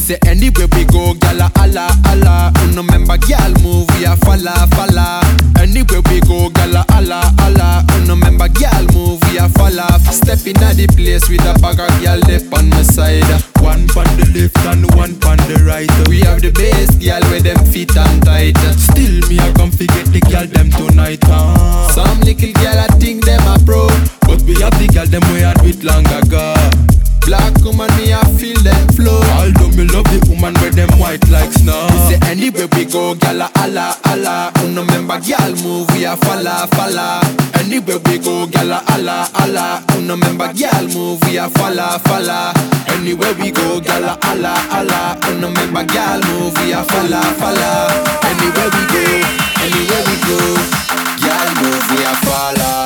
say anywhere we go, gyal a holla holla. No member gyal move, we a falla falla. Anywhere we go, gyal a holla holla. No member gyal move, we a falla. Step inna the place with a bag of gyal left on my side. One pon the left and one pon the right. We have the best gyal with them feet and tight. Still me I come forget the gyal them tonight. Some little gyal I think them a pro, but we have the gyal them we had with long ago. Black woman me I feel them flow. Although me love the woman with them white like snow. We say anywhere we go, gyal a holla holla. No member gyal move, we a falla falla. Anywhere we go, gyal a holla holla. No member gyal move, we a falla falla. Anywhere we go, gyal a holla holla. No member gyal move, we a falla falla. Anywhere we go, gyal move, we a falla.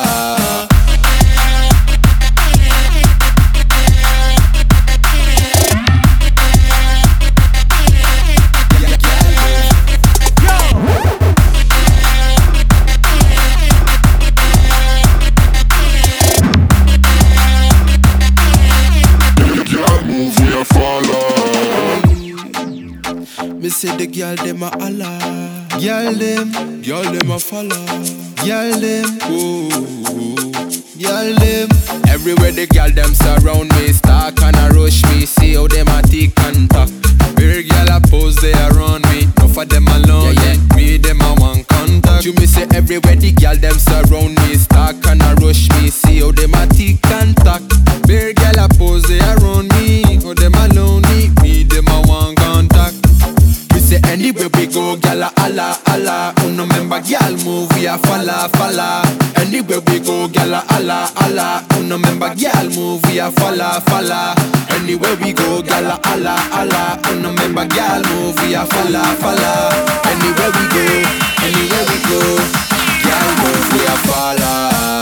Me say the gyal dem a holla, Gyal them a follow, gyal them. oh. Gyal them. Everywhere the gyal them surround me, stalk and a rush me. See how them a take contact. Very gyal a pose they around me. No for them alone, me them a want contact. You me say everywhere the gyal them surround me, stalk and a rush me. See how them a take contact. Very gyal a pose they around me. How them alone me them a want contact. We say anywhere we go, gyal a holla holla. No member gyal move, we a falla falla. Anywhere we go, gyal a holla holla. No member gyal move, we a falla falla. Anywhere we go, gyal a holla holla. No member gyal move, we a falla falla. Anywhere we go, gyal move, we a falla.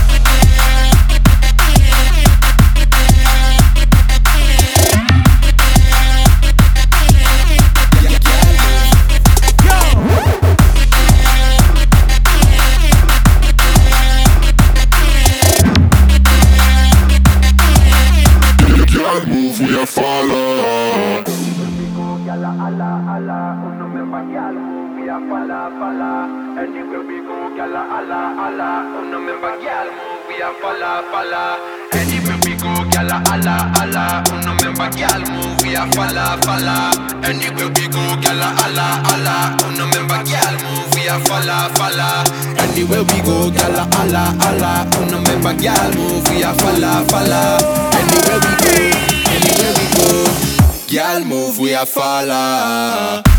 Move, we a follow. Gyal a holla holla. No member gyal move, we a falla falla. Anywhere we go, gyal a holla holla. No member gyal move, we a falla falla. Anywhere we go, gyal a holla holla. No member gyal move, we a falla falla. Anywhere we go, gyal a holla holla. No member gyal move, we a falla falla. Anywhere we go, gyal a holla holla. No member gyal move, we a falla falla. Anywhere we go, gyal move, we a falla.